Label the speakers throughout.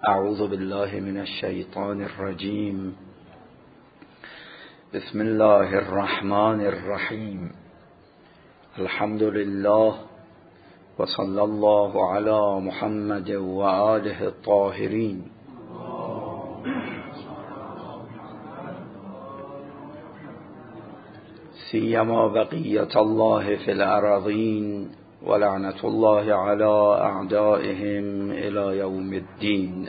Speaker 1: اعوذ بالله من الشیطان الرجیم. بسم الله الرحمن الرحیم. الحمد لله و صلی الله علی محمد و آله الطاهرین. سیما بقیة الله فی الارضین و لعنت الله علی اعدائهم الی یوم الدین.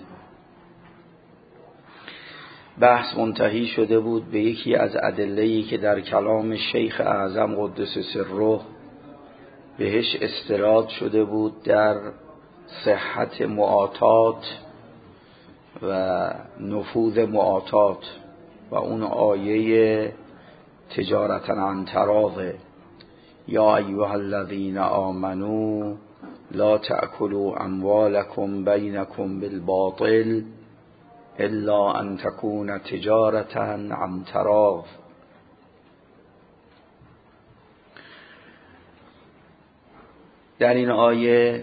Speaker 1: بحث منتهی شده بود به یکی از ادله‌ای که در کلام شیخ اعظم قدس سره بهش استناد شده بود در صحت معاطات و نفوذ معاطات، و اون آیه تجارتا عن تراض یا ایها الذین آمنوا لا تأکلوا اموالکم بینکم بالباطل الا ان تکون تجارتا عن تراض. در این آیه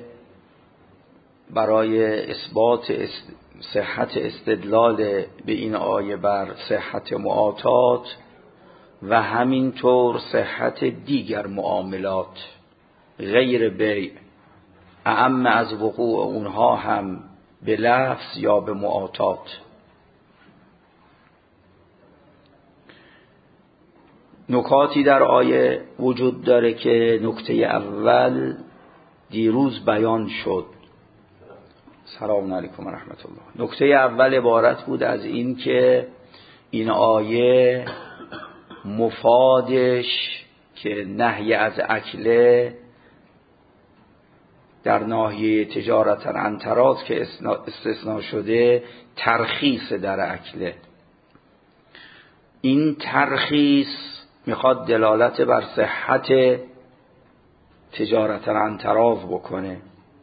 Speaker 1: برای اثبات صحت استدلال به این آیه بر صحت معاطات و همینطور صحت دیگر معاملات غیر بیع، اعم از وقوع اونها هم به لفظ یا به معاطات، نکاتی در آیه وجود داره که نکته اول دیروز بیان شد. سلام علیکم و رحمت الله. نکته اول عبارت بود از این که این آیه مفادش که نهی از اکله در ناحیه تجارتا عن تراض که استثناء شده ترخیص در اکله. این ترخیص میخواد دلالت بر صحت تجارتا عن تراض بکنه.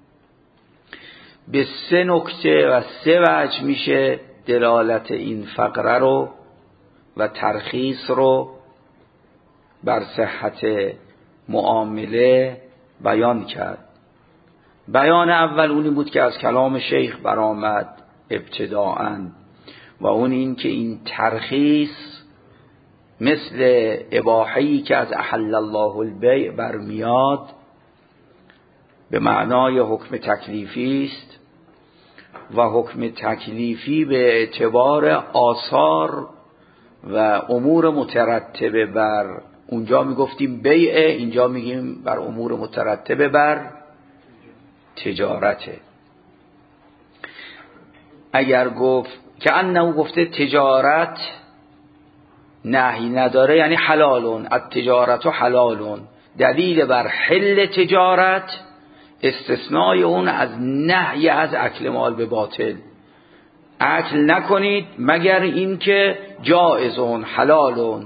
Speaker 1: به 3 نکته و 3 وجه میشه دلالت این فقره رو و ترخیص رو بر صحت معامله بیان کرد. بیان اول اونی بود که از کلام شیخ برآمد ابتداءً، و اون این که این ترخیص مثل اباحه‌ای که از احل الله البیع برمیاد به معنای حکم تکلیفی است، و حکم تکلیفی به اعتبار آثار و امور مترتبه بر، اونجا میگفتیم بیع، اینجا میگیم بر امور مترتبه بر تجارته. اگر گفت که انه گفته تجارت نهی نداره یعنی حلالون، التجارت و حلالون، دلیل بر حل تجارت استثنای اون از نهی از اکل مال به باطل. اکل نکنید مگر این که جائزون حلالون.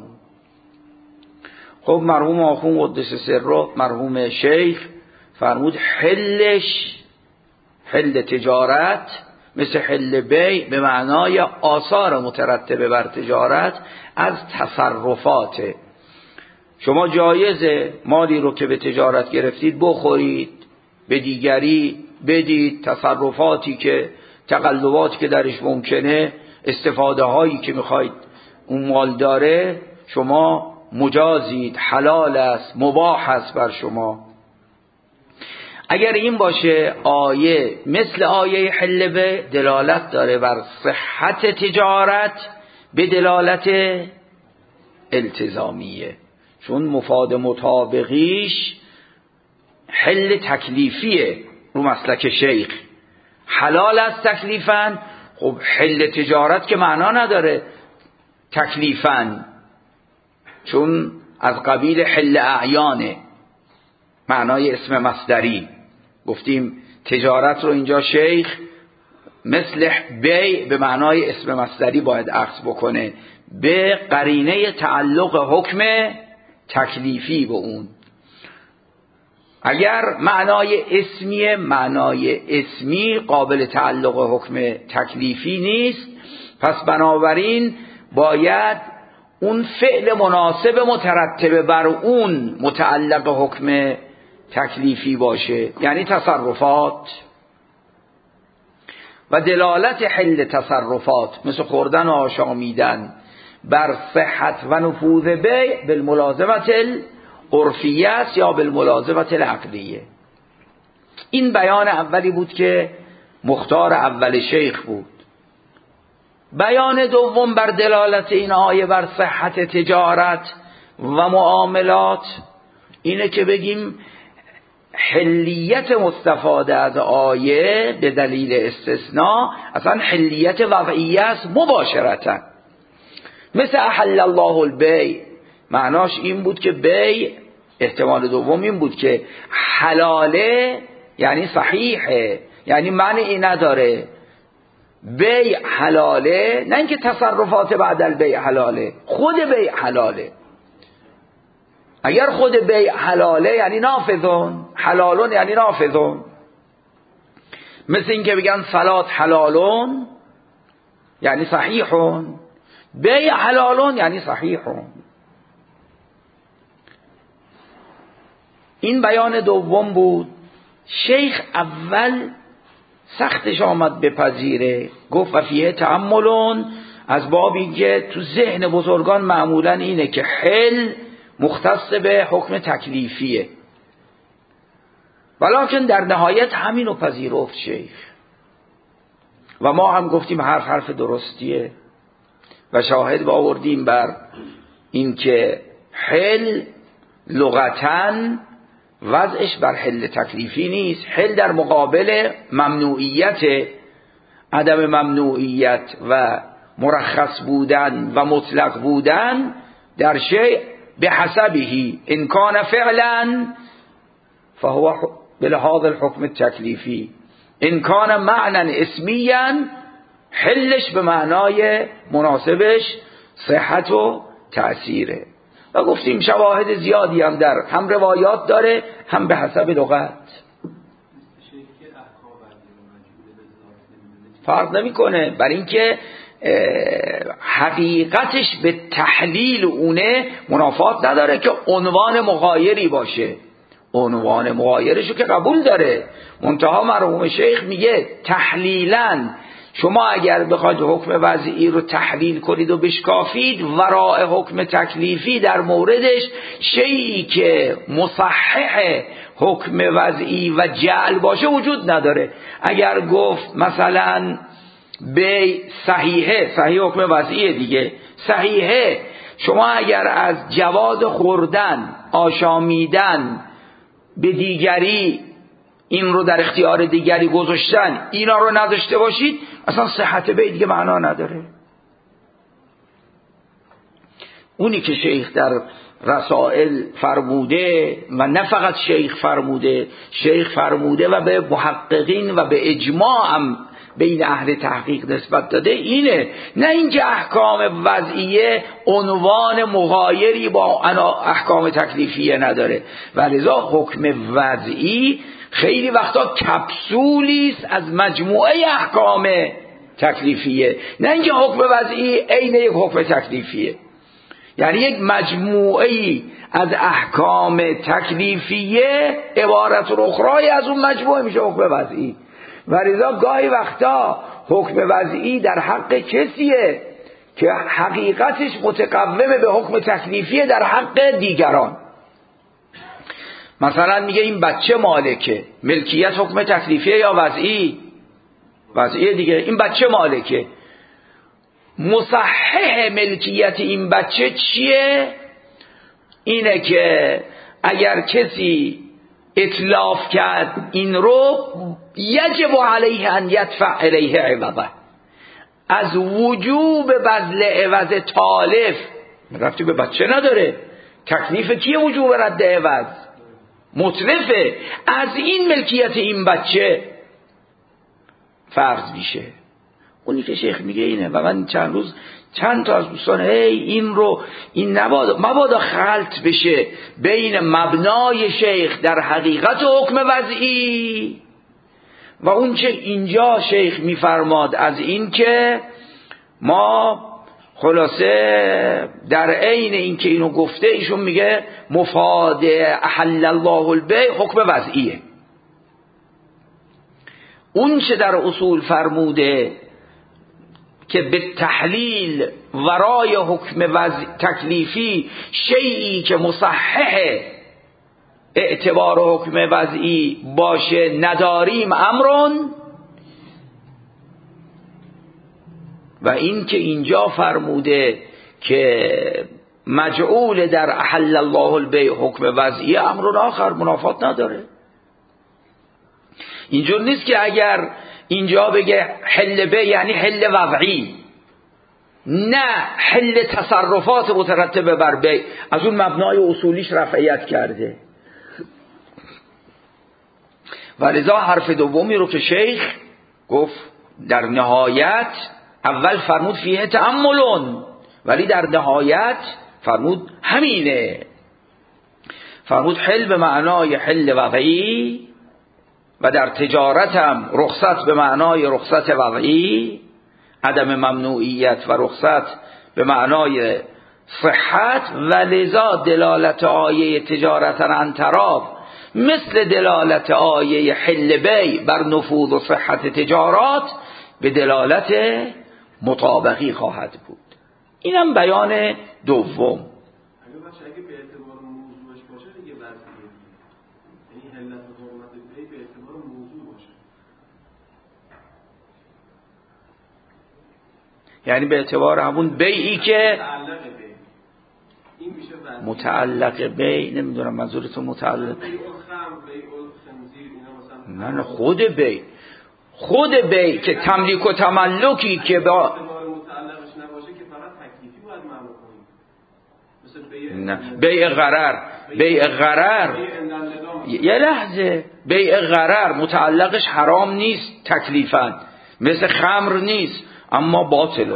Speaker 1: خب مرحوم آخوند قدس سره، مرحوم شیخ فرمود حلش، حل تجارت مثل حل بیع به معنای آثار مترتبه بر تجارت از تصرفات. شما جایزه مالی رو که به تجارت گرفتید بخورید، به دیگری بدید، تصرفاتی که تقلباتی که درش ممکنه، استفاده هایی که میخواید اون مال داره، شما مجازید، حلال است، مباح است بر شما. اگر این باشه آیه مثل آیه حل به دلالت داره بر صحت تجارت به دلالت التزامیه، چون مفاد مطابقیش حل تکلیفیه رو مسلک شیخ. حلال است تکلیفاً، خب حل تجارت که معنا نداره تکلیفاً، چون از قبیل حل اعیانه، معنای اسم مصدری. گفتیم تجارت رو اینجا شیخ مثل بیع به معنای اسم مصدری باید اخذ بکنه به قرینه تعلق حکم تکلیفی به اون. اگر معنای اسمی قابل تعلق حکم تکلیفی نیست، پس بنابراین باید اون فعل مناسب مترتبه بر اون متعلق حکم تکلیفی باشه، یعنی تصرفات. و دلالت حل تصرفات مثل خوردن و آشامیدن بر صحت و نفوذ بیع بالملازمت العرفیه است یا بالملازمت العقلیه. این بیان اولی بود که مختار اول شیخ بود. بیان دوم بر دلالت این آیه بر صحت تجارت و معاملات اینه که بگیم حلیت مستفاده از آیه به دلیل استثناء اصلا حلیت وضعیه است مباشرتا. مثل احل الله البیع معناش این بود که بیع، احتمال دوم این بود که حلاله یعنی صحیحه، یعنی معنی نداره. بیع حلاله، نه اینکه تصرفات بعد البیع حلاله، خود بیع حلاله. اگر خود بیع حلاله یعنی نافذون، حلالون یعنی نافذون. مثل اینکه بگن صلات حلالون یعنی صحیحون، بیع حلالون یعنی صحیحون. این بیان دوم بود. شیخ اول سختش آمد بپذیره، گفت و فیه تأملون، از بابی که تو ذهن بزرگان معمولا اینه که حل مختص به حکم تکلیفیه، ولکن در نهایت همینو پذیرفت شیخ و ما هم گفتیم حرف درستیه و شاهد آوردیم بر این که حل لغتاً وضعش بر حل تکلیفی نیست. حل در مقابل ممنوعیت، عدم ممنوعیت و مرخص بودن و مطلق بودن در شیء به حسبه ان کان فعلا فهو بلحاظ الحکم التکلیفی، ان کان معنی اسمیا حلش به معنای مناسبش صحت و تأثیره. و گفتیم شواهد زیادی هم در هم روایات داره هم به حسب لغت. فرق نمیکنه، برای اینکه حقیقتش به تحلیل اونه منافات نداره که عنوان مغایری باشه. عنوان مغایرشو که قبول داره، منتها مرحوم شیخ میگه تحلیلاً شما اگر بخواید حکم وضعی رو تحلیل کنید و بشکافید، وراء حکم تکلیفی در موردش شیئی که مصحح حکم وضعی و جعل باشه وجود نداره. اگر گفت مثلا بیع صحیحه، صحیح حکم وضعیه دیگه، صحیحه، شما اگر از جواز خوردن آشامیدن به دیگری این رو در اختیار دیگری گذاشتن اینا رو نداشته باشید، اصلا صحت بیع دیگه معنا نداره. اونی که شیخ در رسائل فرموده و نه فقط شیخ فرموده و به محققین و به اجماع هم بین اهل تحقیق نسبت داده اینه، نه اینکه احکام وضعیه عنوان مغایری با احکام تکلیفیه نداره. ولذا حکم وضعی خیلی وقتا کپسولی است از مجموعه احکام تکلیفیه، نه اینکه حکم وضعی عین یک حکم تکلیفیه. یعنی یک مجموعه از احکام تکلیفیه عبارت اخرى از اون مجموعه میشه حکم وضعی. ولذا گاهی وقتا حکم وضعی در حق کسیه که حقیقتش متقوم به حکم تکلیفیه در حق دیگران. مثلا میگه این بچه مالکه، ملکیت حکم تکلیفیه یا وضعی؟ وضعیه دیگه. این بچه مالکه، مصحح ملکیت این بچه چیه؟ اینه که اگر کسی اتلاف کرد این رو، یجب علیه ان یدفع الیه عوضه، از وجوب بذل عوض تالف رفتی به بچه نداره. تکلیف کیه وجوب رد عوض؟ متلفه. از این ملکیت این بچه فرض میشه. اونی که شیخ میگه اینه. و من چند تا از دوستان این مبادا خلط بشه بین مبنای شیخ در حقیقت حکم وضعی و اون چه اینجا شیخ میفرماد از این که ما خلاصه در عین این که اینو گفته ایشون میگه مفاد احل الله البیع حکم وضعیه. اون چه در اصول فرموده که به تحلیل ورای حکم تکلیفی شیئی که مصحح اعتبار حکم وضعی باشه نداریم امرون، و این که اینجا فرموده که مجعول در احل الله البیع حکم وضعی امرون آخر منافات نداره. اینجور نیست که اگر اینجا بگه حل بیع یعنی حل وضعی، نه، حل تصرفات مترتبه بر بیع از اون مبنای اصولیش رفعیت کرده. ولذا حرف دومی رو که شیخ گفت در نهایت اول فرمود فیه تأملون، ولی در نهایت فرمود همینه، فرمود حل به معنای حل وضعی و در تجارت هم رخصت به معنای رخصت وضعی، عدم ممنوعیت و رخصت به معنای صحت. و لذا دلالت آیه تجارتا عن تراض مثل دلالت آیه حل بیع بر نفوذ و صحت تجارات به دلالت مطابقی خواهد بود. اینم بیان دوم.
Speaker 2: اگه به اعتبار موضوعش باشه دیگه وضعیه، یعنی علت حرمت بیع به اعتبار موضوع باشه،
Speaker 1: یعنی به اعتبار همون بیعی که
Speaker 2: متعلق
Speaker 1: بیع، نمیدونم منظورتون متعلق
Speaker 2: نه
Speaker 1: خود بیع که تملیک و تملکی که با
Speaker 2: متعلقش نباشه که فقط تکلیفی باید معنا کنیم، مثل
Speaker 1: بیع غرر یه لحظه، بیع غرر متعلقش حرام نیست تکلیفاً، مثل خمر نیست اما باطله.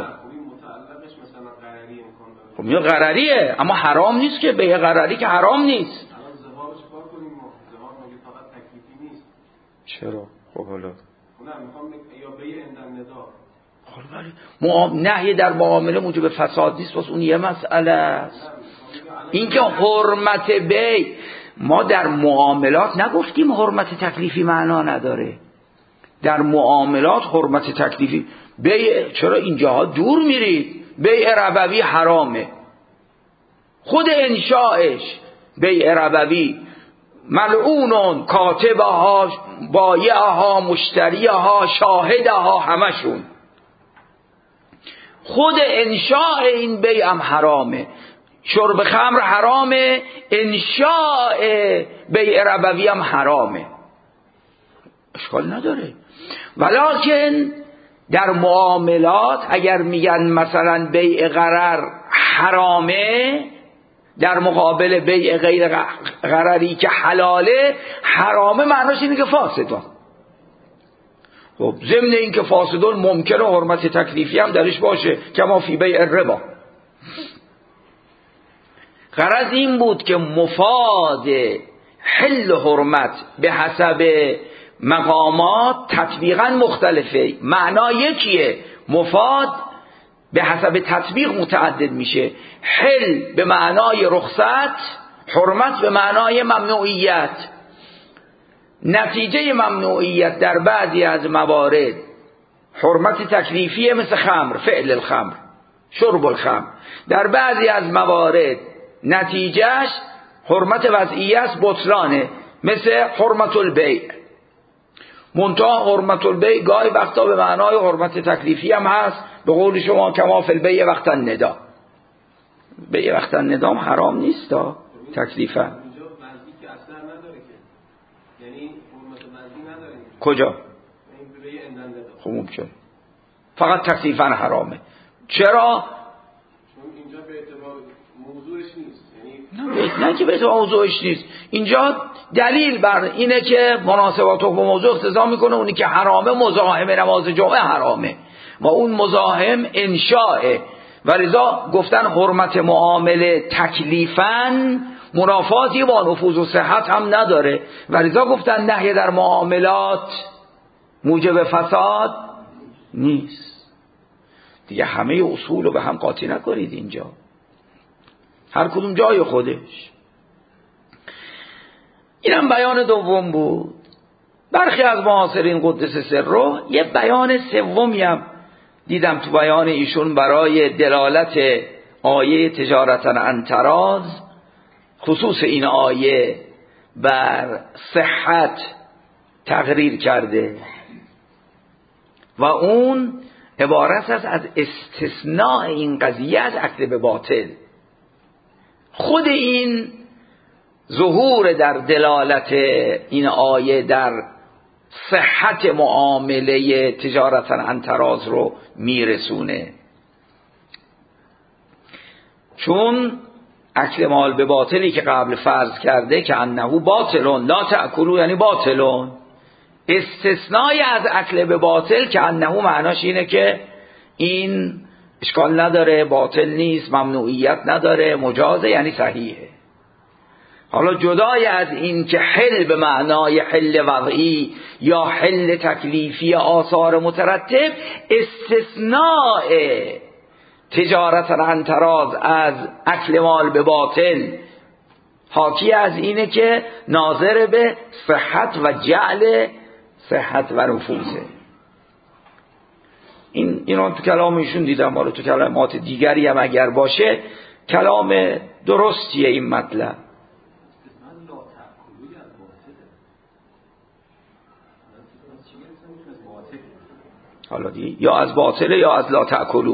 Speaker 1: خب یه غرریه اما حرام نیست که، بیع غرری که حرام نیست.
Speaker 2: الان زهار چیکار کنیم؟ زهار مگه فقط تکلیفی نیست؟
Speaker 1: چرا؟ خب حالا
Speaker 2: نه میخوام یا بیع عند الندا.
Speaker 1: خب ولی نهی در معامله موجب فساد نیست، واسه اون یه مسئله است. این که حرمت بیع، ما در معاملات نگفتیم حرمت تکلیفی معنا نداره، در معاملات حرمت تکلیفی بیع. چرا اینجاها دور میرید؟ بیع ربوی حرامه، خود انشاءش بیع ربوی ملعونون، کاتبها، بایعها، مشتریها، شاهدها، همشون. خود انشاء این بیع هم حرامه. شرب خمر حرامه، انشاء بیع ربوی هم حرامه، اشکال نداره. ولکن در معاملات اگر میگن مثلا بیع غرر حرامه در مقابل بیع غیر غرری که حلاله، حرامه معناش اینه که فاسدان. خب ضمن این که فاسدان ممکنه حرمت تکلیفی هم درش باشه، کما فی بیع الربا. غرض این بود که مفاد حل حرمت به حسب مقامات تطبیقا مختلفه، معنا یکیه، مفاد به حسب تطبیق متعدد میشه. حل به معنای رخصت، حرمت به معنای ممنوعیت. نتیجه ممنوعیت در بعضی از موارد حرمت تکلیفیه، مثل خمر، فعل الخمر، شرب الخمر. در بعضی از موارد نتیجهش حرمت وضعیه است، بطلانه، مثل حرمت البیع. منتها حرمت البیع گاهی وقتا به معنای حرمت تکلیفی هم هست، به قول شما کما فی البیع وقت الندا. بیع وقت الندا هم حرام نیست تکلیفا.
Speaker 2: اینجا وضعی که اثر نداره که، یعنی حرمت وضعی نداره.
Speaker 1: کجا؟
Speaker 2: یعنی بیع عند الندا.
Speaker 1: خب ممکن فقط تکلیفا حرامه. چرا؟
Speaker 2: چون اینجا به اعتبار موضوعش نیست،
Speaker 1: نه که به اعتبار موضوعش نیست. اینجا دلیل بر اینه که مناسبات و موضوع اقتضا میکنه اونی که حرامه مزاحم نماز جمعه حرامه و اون مزاحم انشاءه. و لذا گفتن حرمت معامله تکلیفاً منافاتی با نفوذ و صحت هم نداره، و لذا گفتن نهی در معاملات موجب فساد نیست. دیگه همه اصول رو به هم قاطی نکنید، اینجا هر کدوم جای خودش. اینم بیان دوم بود. برخی از معاصرین قدس سره یه بیان سومی هم دیدم تو بیان ایشون برای دلالت آیه تجارتا عن تراض، خصوص این آیه بر صحت تقریر کرده و اون عبارت است از استثناء این قضیه از عقل به باطل. خود این ظهور در دلالت این آیه در صحت معامله تجارتا عن تراض رو میرسونه، چون اکل مال به باطلی که قبل فرض کرده که انه باطلون لا تأکلوا یعنی باطلون، استثنای از اکل به باطل که انه معناش اینه که این اشکال نداره، باطل نیست، ممنوعیت نداره، مجازه، یعنی صحیحه. حالا جدای از این که حل به معنای حل وضعی یا حل تکلیفی آثار مترتب، استثناء تجارت عن تراض از اکل مال به باطل حاکی از اینه که ناظر به صحت و جعل صحت و نفوذه. اینو تو کلام ایشون دیدم، حالا تو کلمات دیگری هم اگر باشه کلام درستیه این مطلب. حالا یا از باطله یا از لا تأکلوا،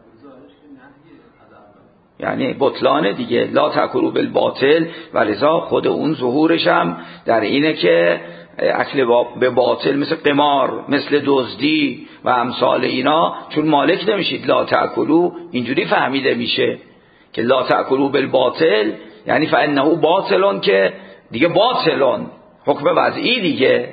Speaker 1: یعنی بطلانه دیگه، لا تأکلوا بالباطل، ولذا خود اون ظهورش هم در اینه که اکل به باطل مثل قمار، مثل دزدی و امثال اینا، چون مالک نمیشید لا تأکلوا، اینجوری فهمیده میشه که لا تأکلوا بالباطل یعنی فانه باطلون، که دیگه باطلون حکم وضعی دیگه.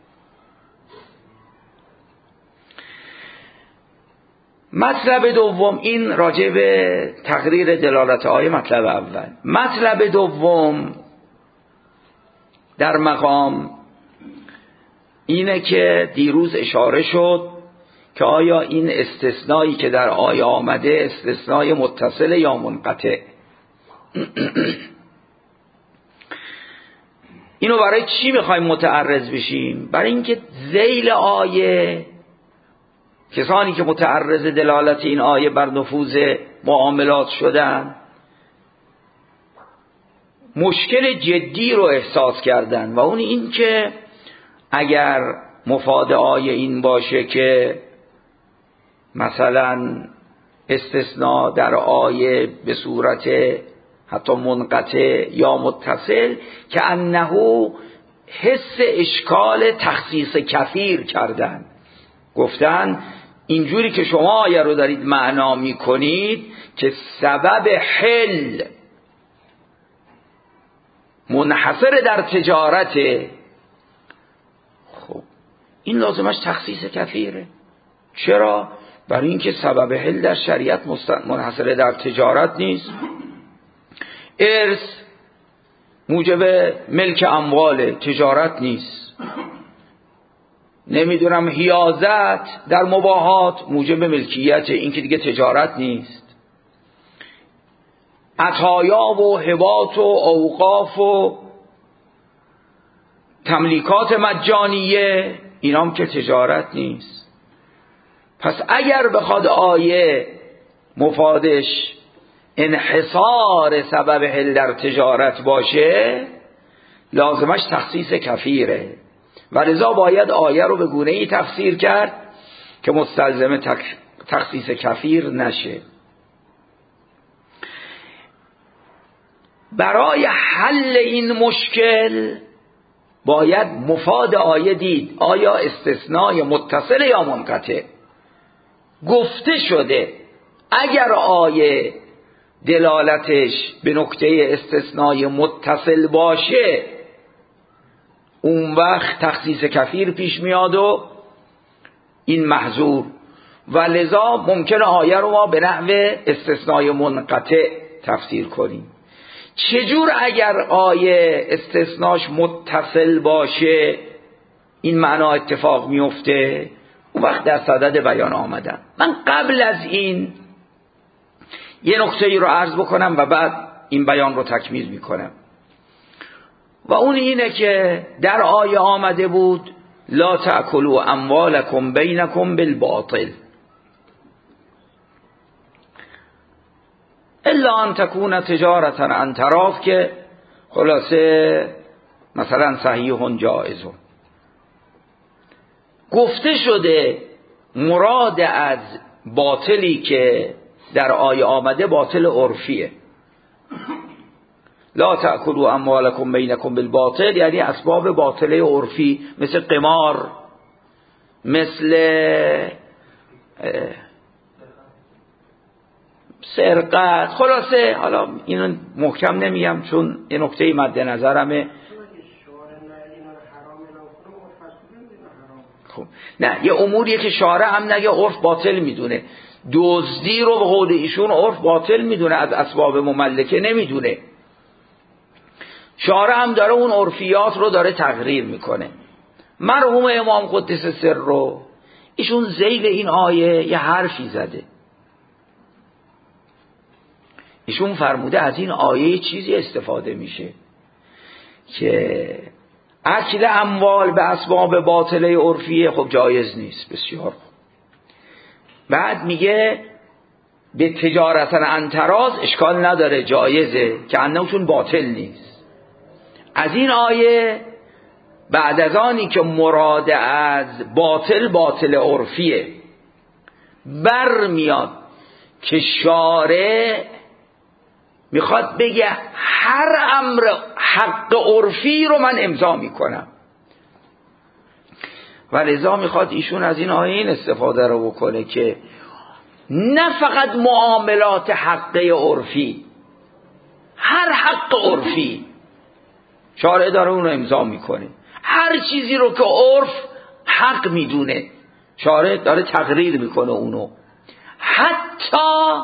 Speaker 1: مطلب دوم، این راجع به تقریر دلالت آیه مطلب اول. مطلب دوم در مقام اینه که دیروز اشاره شد که آیا این استثنایی که در آیه آمده استثنای متصل یا منقطع. اینو برای چی میخوایم متعرض بشیم؟ برای اینکه ذیل آیه کسانی که متعرض دلالت این آیه بر نفوذ معاملات شدن مشکل جدی رو احساس کردن، و اون این که اگر مفاد آیه این باشه که مثلا استثناء در آیه به صورت حتی منقطع یا متصل، که انه حس اشکال تخصیص کثیر کردن، گفتن اینجوری که شما آیه رو دارید معنا می کنید که سبب حل منحصر در تجارته، خب این لازمش تخصیص کثیره. چرا؟ برای اینکه سبب حل در شریعت منحصر در تجارت نیست. ارث موجب ملک اموال، تجارت نیست. نمیدونم حیازت در مباحات موجب ملکیت، این که دیگه تجارت نیست. عطایا و هبات و اوقاف و تملیکات مجانیه، اینام که تجارت نیست. پس اگر بخواد آیه مفادش انحصار سبب حل در تجارت باشه، لازمش تخصیص کثیره، و لذا باید آیه رو به گونه‌ای تفسیر کرد که مستلزم تخصیص کثیر نشه. برای حل این مشکل باید مفاد آیه دید، آیا استثنای متصل یا منقطع. گفته شده اگر آیه دلالتش به نکته استثنای متصل باشه، اون وقت تخصیص کثیر پیش میاد و این محظور، و لذا ممکنه آیه رو ما به نحو استثنای منقطع تفسیر کنیم. چجور اگر آیه استثناش متصل باشه این معنا اتفاق میفته؟ اون وقت در صدد بیان آمدن. من قبل از این یه نکته ای رو عرض بکنم و بعد این بیان رو تکمیل میکنم، و اون اینه که در آیه آمده بود لا تأکلوا اموالکم بینکم بالباطل الا ان تکون تجارتا عن تراض، که خلاصه مثلا صحیح جائز. گفته شده مراد از باطلی که در آیه آمده باطل عرفیه. لا تأکلوا اموالکم بینکم بالباطل یعنی اسباب باطله عرفی، مثل قمار، مثل سرقت. خلاصه حالا اینو محکم نمیگم چون این نکته مد نظرمه. خب نه، یه اموریه که شارع هم نگه عرف باطل میدونه. دزدی رو به قول ایشون عرف باطل میدونه، از اسباب مملکه نمیدونه. شارع هم داره اون عرفیات رو داره تغییر میکنه. مرحوم امام قدس سر رو ایشون ذیل این آیه یه حرفی زده. ایشون فرموده از این آیه چیزی استفاده میشه که اکل اموال به اسباب باطله عرفیه خب جایز نیست. بسیار خوب. بعد میگه به تجارتا عن تراض اشکال نداره، جایزه، که انهشون باطل نیست. از این آیه بعد از آنی که مراد از باطل عرفیه برمیاد که شارع میخواد بگه هر امر حق عرفی رو من امضا میکنم، و لذا میخواد ایشون از این آیه این استفاده رو بکنه که نه فقط معاملات حقه عرفی، هر حق عرفی شارع داره اون رو امضا میکنه. هر چیزی رو که عرف حق میدونه شارع داره تقریر میکنه اونو. حتی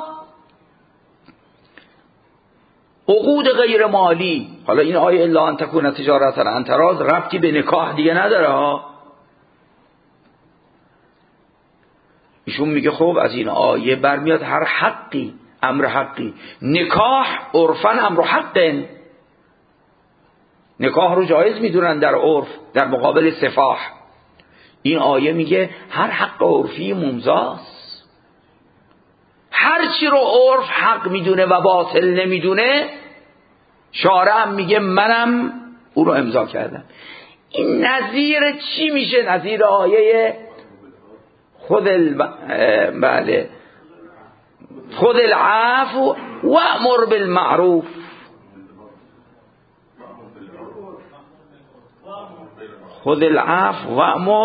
Speaker 1: عقود غیر مالی. حالا این آیه الا ان تکون تجارتا عن تراض ربطی به نکاح دیگه نداره ها. ایشون میگه خب از این آیه برمیاد هر حقی، امر حقی. نکاح عرفاً امر حقن، نکاح رو جایز میدونن در عرف در مقابل سفاح. این آیه میگه هر حق عرفی ممضاست. هر چی رو عرف حق میدونه و باطل نمیدونه شارع هم میگه منم او رو امضا کردم. این نظیر چی میشه؟ نظیر آیه خذ العفو وأمر بالمعروف. خذ العفو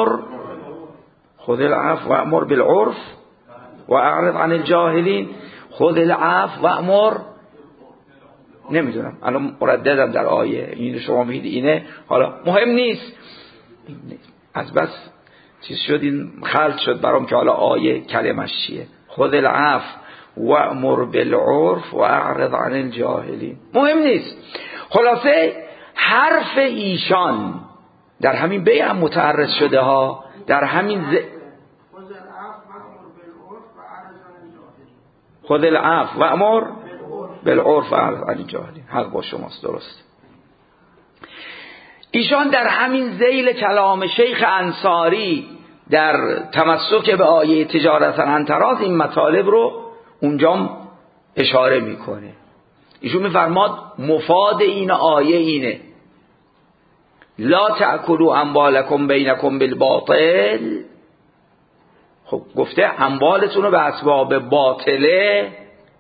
Speaker 1: وأمر بالعرف واعرض عن الجاهلین. خذ العفو وأمر، نمیدونم الان مرددم در آیه این شما میگید اینه، حالا مهم نیست، از بس چیز شد این خلط شد برام که حالا آیه کلمش چیه. خذ العفو وأمر بالعرف واعرض عن الجاهلین، مهم نیست. خلاصه حرف ایشان در همین بیع هم متعرض شده ها، در همین خذ العفو وأمر بالعرف واعرض عن الجاهلین. حق با شماست، درست. ایشان در همین ذیل کلام شیخ انصاری در تمسک به آیه تجارتا عن تراض این مطالب رو اونجا اشاره میکنه. ایشون میفرماد مفاد این آیه اینه لا تأکلوا اموالکم بینکم بالباطل. خب گفته اموالتون رو به اسباب باطله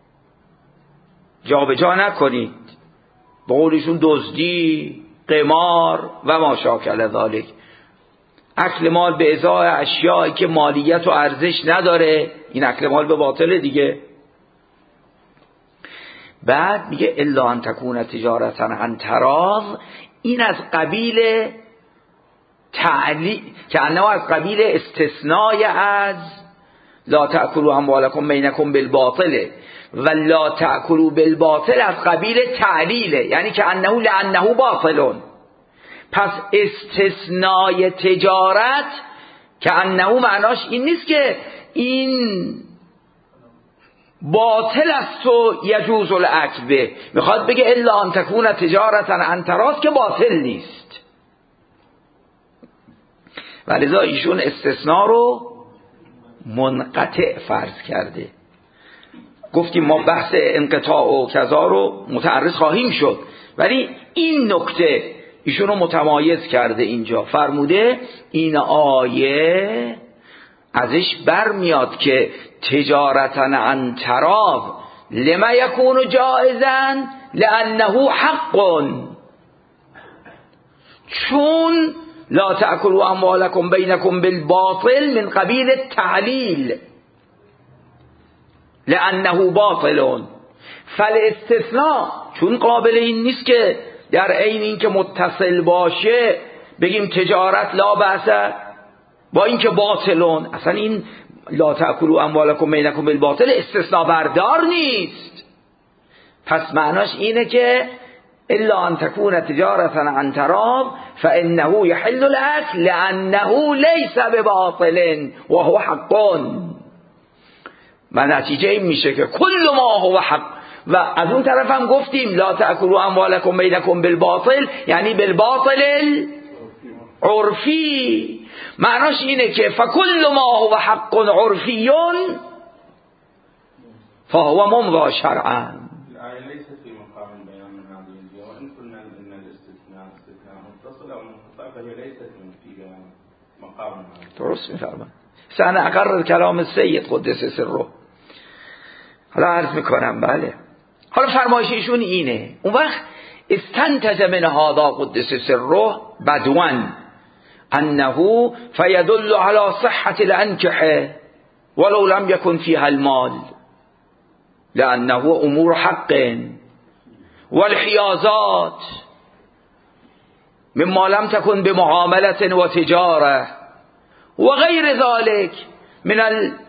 Speaker 1: جابجا نکنید، به قولشون دزدی، قمار و ما شاکل ذالک. اکل مال به ازای اشیایی که مالیت و ارزش نداره، این اکل مال به باطله دیگه. بعد میگه الا ان تکون تجارتا عن تراض، این از قبیل که انه از قبیل استثنای از لا تأکلوا اموالکم بینکم بالباطل و لا تأکلوا بالباطل از قبیل تعلیله، یعنی که انه لانه باطلون. پس استثنای تجارت که انه معناش این نیست که این باطل است و یجوز الاکل به، میخواد بگه الا ان تکون تجارتا عن تراض که باطل نیست. ولذا ایشون استثناء رو منقطع فرض کرده. گفتیم ما بحث انقطاع و کذا رو متعرض خواهیم شد، ولی این نکته ایشون رو متمایز کرده. اینجا فرموده این آیه ازش برمیاد که تجارتا عن تراض لما یکون جائزا لانه حق، چون لا تأکلوا اموالکم بینکم بالباطل من قبیل التعلیل لانه باطل. فالاستثناء چون قابل این نیست که در عین این که متصل باشه بگیم تجارت لا بأس با این که باطلون. اصلا این لا تأکلوا اموالکم بینکم بالباطل استثناء بردار نیست. پس معناش اینه که الا ان تكون تجارتا عن تراض فانه يحل الاكل لانه ليس بباطل وهو حق. و نتیجه این میشه که کل ما هو حق. و از اون طرف هم گفتیم لا تأکلوا اموالکم بینکم بالباطل یعنی بالباطل عرفی. معناش اینه که فکل ما هو حق عرفی فهو ممضى شرعا. درست میفرمان. سأنا اقرر کلام سید قدس سره. حالا عرض میکنم بله. حالا فرمایش ایشون اینه. اون وقت استنتج من هذا قدس سره بدوان انه فيدل على صحة الانكحة ولو لم يكن فيها المال لانه امور حق والحيازات مما لم تكن بمعاملة وتجارة وغير ذلك من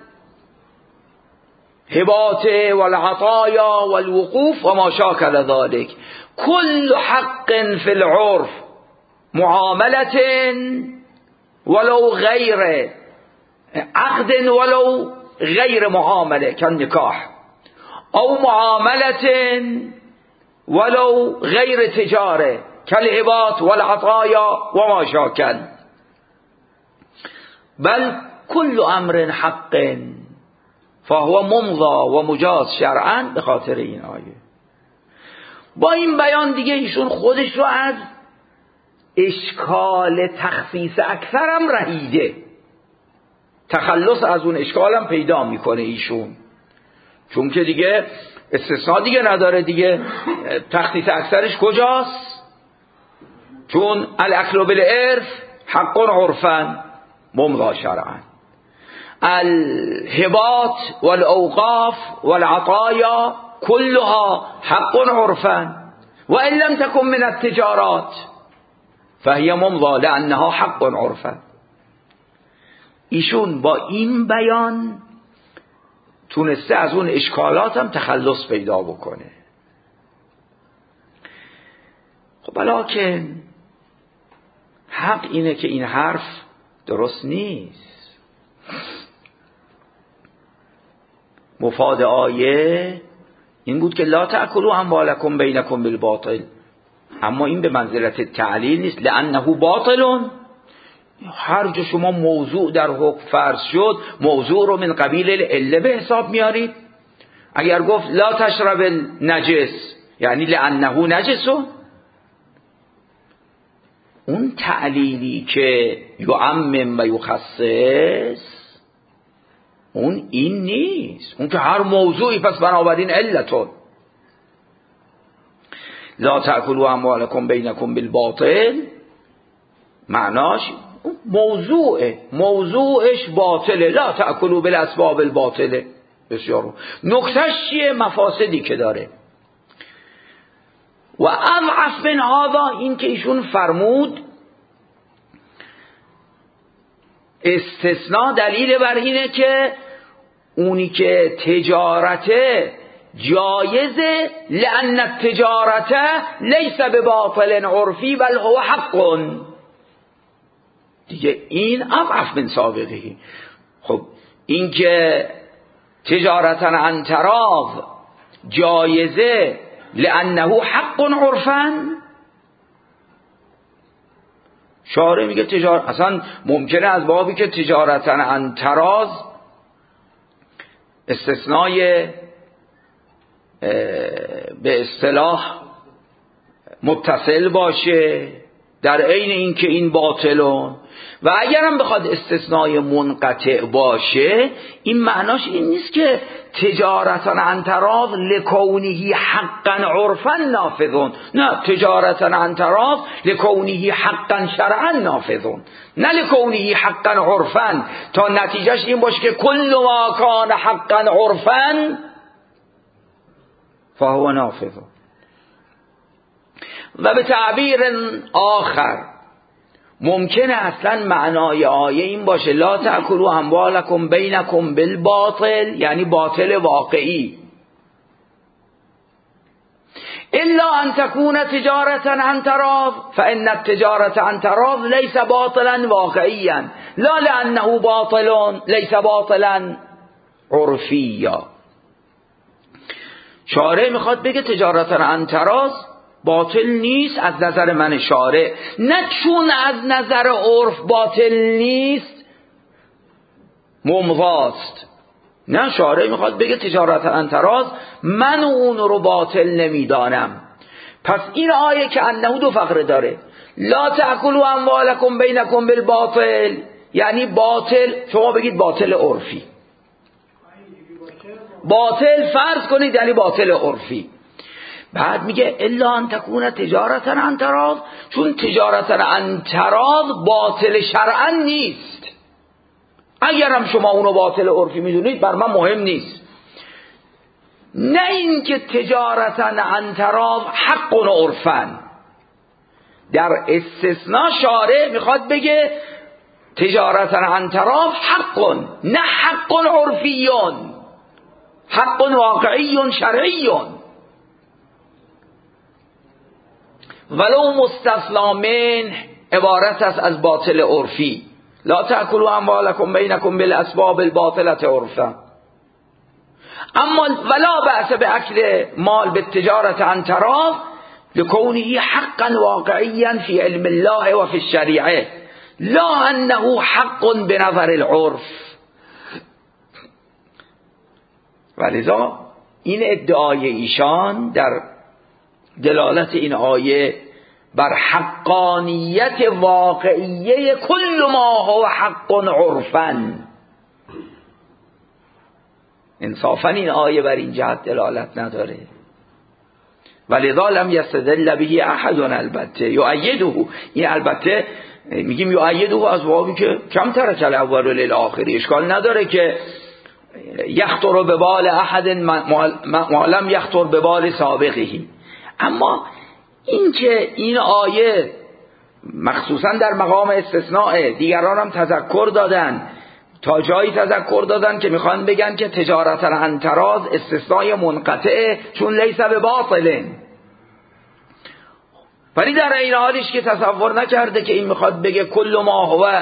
Speaker 1: الهبات والعطايا والوقوف وما شاكل ذلك. كل حق في العرف معاملة ولو غير عقد ولو غير معاملة كالنكاح أو معاملة ولو غير تجارة كالهبات والعطايا وما شاكل، بل كل امر حق فهو ممضى و مجاز شرعا. به خاطر این آیه با این بیان دیگه ایشون خودش رو از اشکال تخصیص اکثر هم رهیده، تخلص از اون اشکال هم پیدا میکنه ایشون، چون که دیگه استثناء دیگه نداره دیگه. تخصیص اکثرش کجاست؟ چون الاکل بالعرف حق عرفا ممضى شرعا، الهبات والاوقاف والعطايا كلها حق عرفا وان لم تكن من التجارات فهي ممضى لانها حق عرفا. ایشون با این بیان تونسته از اون اشکالات هم تخلص پیدا بکنه. خب لکن حق اینه که این حرف درست نیست. مفاد آیه این بود که لا تأکلوا اموالکم بینکم بالباطل، اما این به منزلت تعلیل نیست. لانه باطل، هر جا شما موضوع در حکم فرض شد موضوع رو من قبیل العله به حساب میارید. اگر گفت لا تشرب النجس یعنی لانه نجسه، اون تعلیلی که یعمم و یخصص اون این نیست، اون که هر موضوعی پس بنابراین علتون. لا تأکلوا اموالکم بینکم بالباطل معناش موضوعش باطله. لا تأکلوا بالاسباب الباطله. بسیار نکتهش چیه؟ مفاسدی که داره. و اضعف من هذا این که ایشون فرمود استثناء دلیل بر اینه که اونی که تجارته جایزه لأن التجارته لیس بباطل عرفی بل هو حق. دیگه این اضعف من سابقه. خب این که تجارتا عن تراض جایزه لأنه حق عرفا، شارع میگه تجارت اصلا ممکنه از بابی که تجارتا عن تراض استثنای به اصطلاح متصل باشه در عین اینکه این باطلون، و اگرم بخواد استثنای منقطع باشه این معناش این نیست که تجارتا عن تراض لکونه حقا عرفا نافذون، نه، تجارتا عن تراض لکونه حقا شرعا نافذون، نه لکونه حقا عرفا، تا نتیجهش این باشه که کل ما کان حقا عرفا فهو نافذون. و به تعبیر آخر ممکنه اصلا معنای آیه این باشه لا تأکلوا اموالکم بینکم بالباطل، یعنی باطل واقعی، الا ان تكون تجارتا عن تراض فان التجارة عن تراض ليس باطلا واقعيا لا لانه باطل ليس باطلا عرفيا. شارع میخواد بگه تجارتا عن تراض باطل نیست از نظر من شارع، نه چون از نظر عرف باطل نیست ممضاست، نه، شارع میخواد بگه تجارت عن تراض من اون رو باطل نمیدانم. پس این آیه که انه دو فقره داره، لا تأکلوا اموالکم بینکم بالباطل، یعنی باطل، شما بگید باطل عرفی، باطل فرض کنید یعنی باطل عرفی. بعد میگه الا ان تکون تجارتا عن تراض، چون تجارتا عن تراض باطل شرعا نیست، اگرم شما اونو باطل عرفی میدونید بر من مهم نیست، نه اینکه تجارتا عن تراض حق عرفا. در استثناء شارع میخواد بگه تجارتا عن تراض حق، نه حق عرفیون، حق واقعی شرعی، ولو مستثنا منه عبارت است از باطل عرفی. لا تأکلوا اموالکم بینکم بالاسباب الباطلة عرفا، اما ولا بأس باکل مال بالتجارة عن تراض لكونه حقا واقعيا في علم الله وفي الشريعة لا انه حق بنظر العرف. ولذا این ادعای ایشان در دلالت این آیه بر حقانیت واقعیه کل ما هو حق عرفا، انصافا این آیه بر این جهت دلالت نداره. ولذا لم یستدل به احد، البته یؤیده، این البته میگیم یؤیده از بابی که کم ترک الاول للآخری، اشکال نداره که یخطر به بال احد ما لم یخطر به بال سابقه، اما این که این آیه مخصوصا در مقام استثناء، دیگران هم تذکر دادن، تا جایی تذکر دادن که میخوان بگن که تجارتا عن تراض استثناء منقطعه چون لیس به باطل، ولی در این حالش که تصور نکرده که این میخواد بگه کل ما هو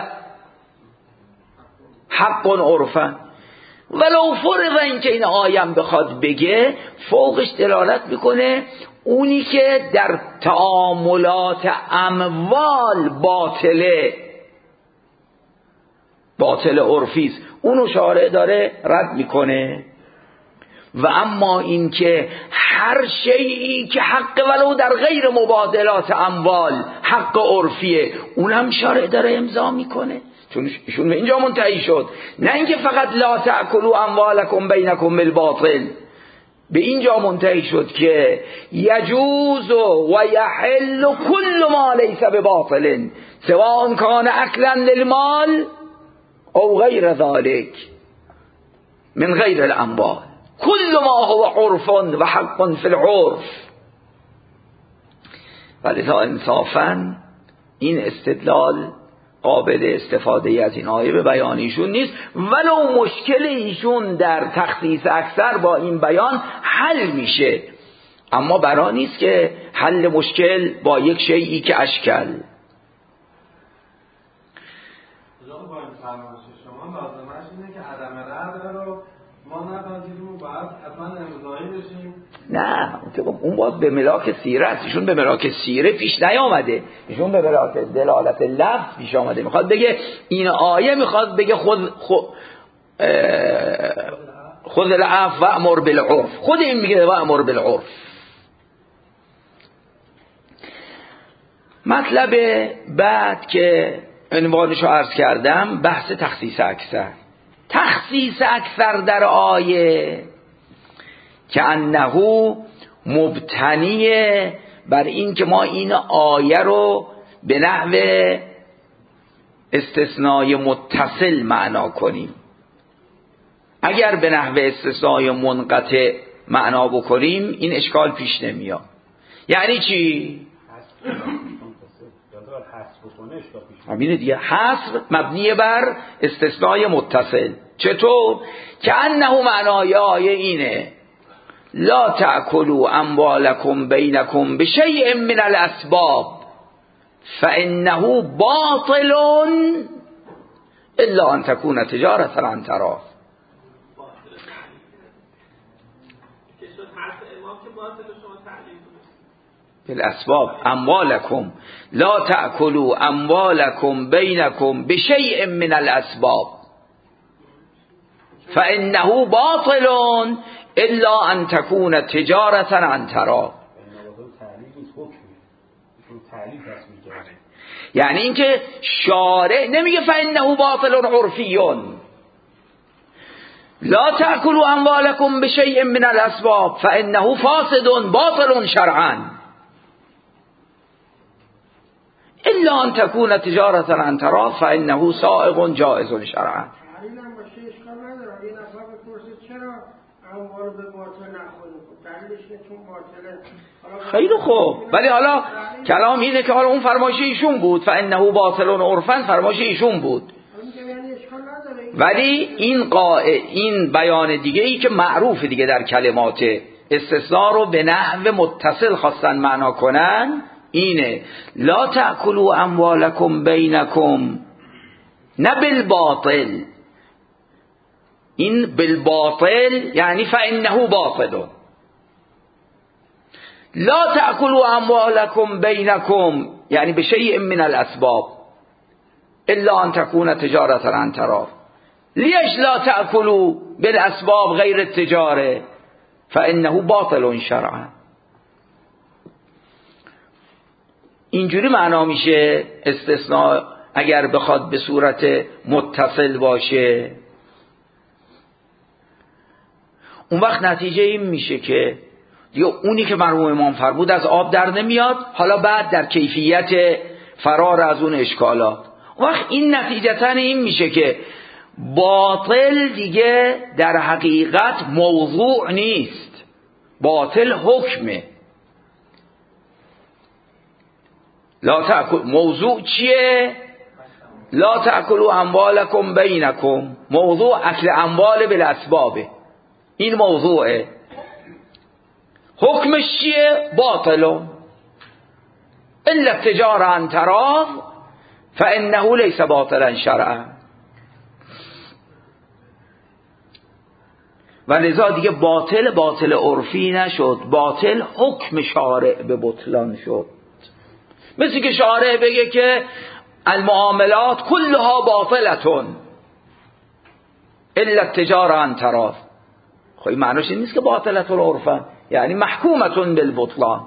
Speaker 1: حق عرفا. ولو فرض این که این آیم بخواد بگه، فوقش دلالت میکنه اونی که در تعاملات اموال باطل عرفی است، اونو شارع داره رد میکنه. و اما این که هر شیئی که حق ولو در غیر مبادلات اموال حق عرفیه، اونم شارع داره امضا میکنه، چون ایشون به اینجا منتهی شد، نه اینکه فقط لا تأکلوا اموالکم بینکم بالباطل، به اینجا منتهی شد که یجوز و یحل کل ما لیس بباطل سواء کان اکلا للمال او غیر ذلك من غیر الاموال کل ما هو عرف و حق فی العرف. ولذا انصافا این استدلال قابل استفاده از این آیه به بیان ایشون نیست، ولو مشکل ایشون در تخصیص اکثر با این بیان حل میشه، اما برا نیست که حل مشکل با یک شیئی که اشکل.
Speaker 2: شما لازمش اینه که عدم رد رو ما نپذیریم و باید حتما امضایی بشیم.
Speaker 1: نه اون باید به ملاک سیره است. ایشون به ملاک سیره پیش نیامده، ایشون به ملاک دلالت لفظ پیش آمده. میخواد بگه این آیه میخواد بگه خذ العفو وامر بالعرف. خود این میگه وامر بالعرف. مطلب بعد که عنوانشو عرض کردم بحث تخصیص اکثر. تخصیص اکثر در آیه که انه مبتنیه بر این که ما این آیه رو به نحو استثنای متصل معنا کنیم. اگر به نحو استثنای منقطع معنا بکنیم این اشکال پیش نمیاد. یعنی چی؟ همینه دیگه، حصر مبنی بر استثنای متصل. چطور؟ که انه معنای آیه اینه لا تأکلوا اموالکم بینکم بشیء من الاسباب فانه باطل الا ان تكون تجارة عن تراض. بالاسباب اموالکم لا تأکلوا اموالکم بینکم بشیء من الاسباب فانه باطل الا ان تكون تجارة عن تراض. یعنی اینکه شارع نمیگه فانه باطل عرفی لا تأکلوا اموالکم بشیء من الاسباب فانه فاسد باطل شرعا الا ان تكون تجارة عن تراض فانه سائغ جائز شرعا. خیلی خوب، ولی حالا کلام اینه که حالا اون فرمایش ایشون بود فانه باطل عرفا، فرمایش ایشون بود. ولی این بیان دیگه ای که معروف دیگه در کلمات استثناء رو به نحو متصل خواستن معنا کنن اینه لا تأکلوا اموالکم بینکم، نه بالباطل. این بالباطل یعنی فانه باطل. لا تأکلوا اموالکم بینکم یعنی بشیء من الاسباب الا ان تكون تجارة عن تراض. لیش لا تأکلوا بالاسباب غیر التجاره فانه باطل شرعا. اینجوری معنا میشه استثناء اگر بخواد به صورت متصل باشه. اون وقت نتیجه این میشه که دیگه اونی که مرحوم امام فرمود از آب در نمیاد. حالا بعد در کیفیت فرار از اون اشکالات اون وقت این نتیجتا این میشه که باطل دیگه در حقیقت موضوع نیست، باطل حکمه. لا تأکل موضوع چیه؟ لا تأکلوا اموالکم بینکم، موضوع اکل اموال بالاسبابه، این موضوعه. حکمش چیه؟ باطل الا التجاره عن تراض فانه لیس باطلا شرعا. و لذا دیگه باطل عرفی نشد، باطل حکم شارع به بطلان شد. مثل که شارع بگه که المعاملات كلها باطلتون الا التجاره عن تراض. خب این معنیش این نیست که باطلتون عرفا یعنی محکومتون بالبطلان.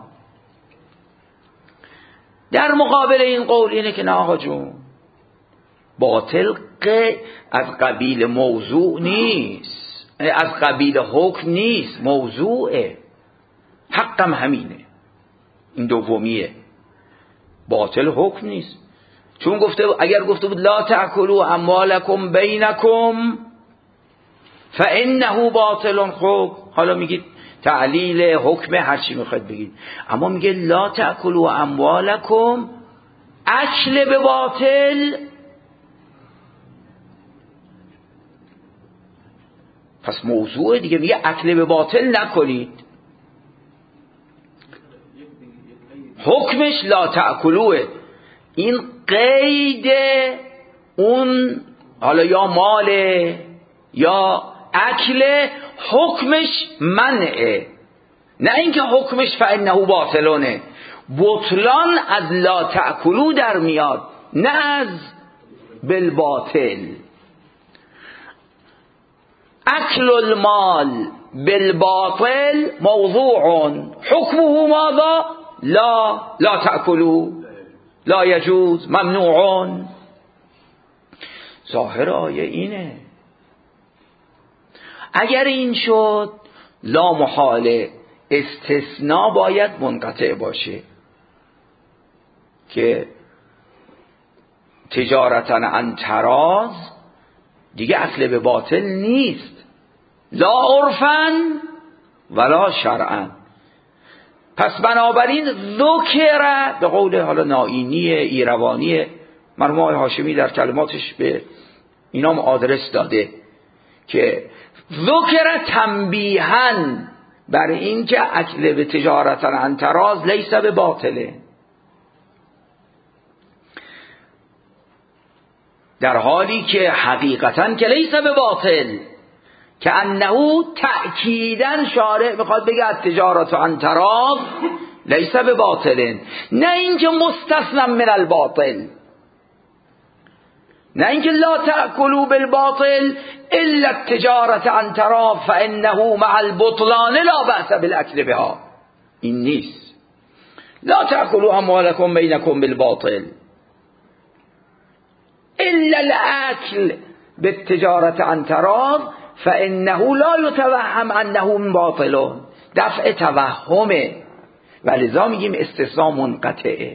Speaker 1: در مقابل این قول اینه که نه آقا جون، باطل از قبیل موضوع نیست، از قبیل حکم نیست، موضوعه. حقم همینه، این دومیه. باطل حکم نیست. چون اگر گفته بود لا تأکلوا اموالکم بینکم فانه باطل، خب حالا میگید تعلیل حکم هر چی میخواید بگید، اما میگه لا تأکلوا اموالکم، اکل به باطل. پس موضوع دیگه میگه اکل به باطل نکنید. حکمش لا تأکلوه. این قید اون حالا یا ماله یا اکل، حکمش منعه، نه اینکه حکمش فانه باطلونه. بطلان از لا تأکلو در میاد، نه از بالباطل. اکل المال بالباطل موضوع حکمه ماذا؟ لا تأکلو، لا یجوز، ممنوع. ظاهر آیه اینه. اگر این شد لا محاله استثناء باید منقطع باشه که تجارتا عن تراض دیگه اصل به باطل نیست، لا عرفا ولا شرعا. پس بنابراین ذکر به قول حالا نائینی ایروانی، مرحوم آقای هاشمی در کلماتش به اینام آدرس داده که ذکر تنبیها بر این که اکل به تجارتا عن تراض لیس به باطله، در حالی که حقیقتا که لیس به باطل، که انه تأکیدن شارع میخواد بگه التجارت عن تراض لیس به باطل، نه اینکه مستثنا من الباطل، نه اینکه لا تأکلوا بالباطل الا التجارت عن تراض فانه مع البطلان لا بأس بالاکل بها. این نیست. لا تأکلوا اموالکم بینکم بالباطل الا الاکل بالتجارت عن تراض فانه لا يتوهم انه باطل، دفع توهمه، ولذا میگیم استثناء منقطعه.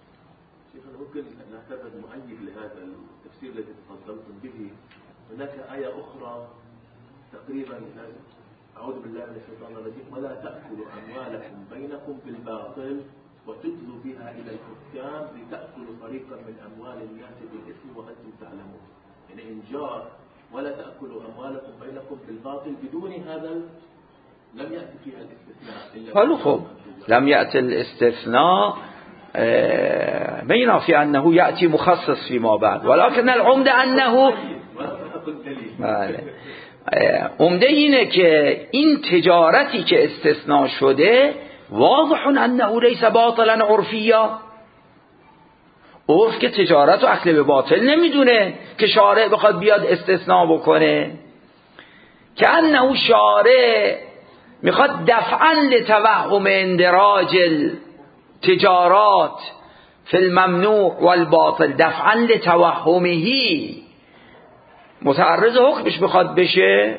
Speaker 2: هناك آية أخرى تقريبا أعوذ بالله من الشيطان الرجيم ولا تأكلوا أموالكم بينكم بالباطل وتدلوا بها إلى الحكام لتأكلوا فريقا من أموال الناس بالإثم وأنتم تعلمون. يعني إن جاء ولا تأكلوا أموالكم بينكم بالباطل بدون هذا لم يأتي فيها الاستثناء.
Speaker 1: حلو خب لم يأتي الاستثناء بينما في أنه يأتي مخصص فيما بعد، ولكن العمدة أنه عمده اینه که این تجارتی که استثناء شده واضح انه لیس باطلا عرفیا، عرف که تجارت و اکل به باطل نمیدونه که شارع بخواد بیاد استثناء بکنه، که انه شارع میخواد دفعا لتوهم اندراج التجارات فی الممنوع والباطل دفعا لتوهمهی متعرض حکمش بخواد بشه.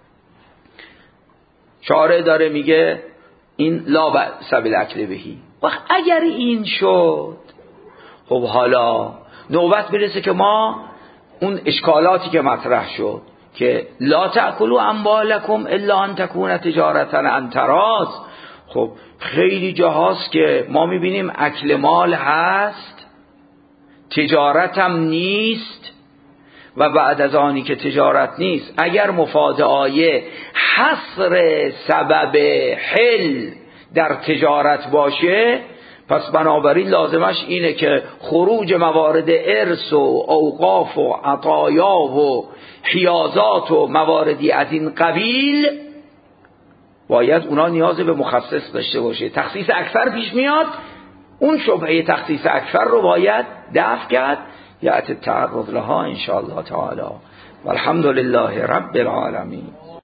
Speaker 1: شارع داره میگه این لا بأس بالاکل بهی. وقت اگر این شد خب حالا نوبت برسه که ما اون اشکالاتی که مطرح شد که لا تأکلوا اموالکم الا ان تکون تجارتا عن تراض، خب خیلی جاهاست که ما میبینیم اکل مال هست تجارت هم نیست، و بعد از آنی که تجارت نیست اگر مفاد آیه حصر سبب حل در تجارت باشه، پس بنابراین لازمش اینه که خروج موارد ارث و اوقاف و عطایا و حیازات و مواردی از این قبیل باید اونا نیاز به مخصص داشته باشه. تخصیص اکثر پیش میاد، اون شبهه تخصیص اکثر رو باید دفع کرد، یأتی التعرض لها ان شاء الله تعالی. والحمد لله رب العالمین.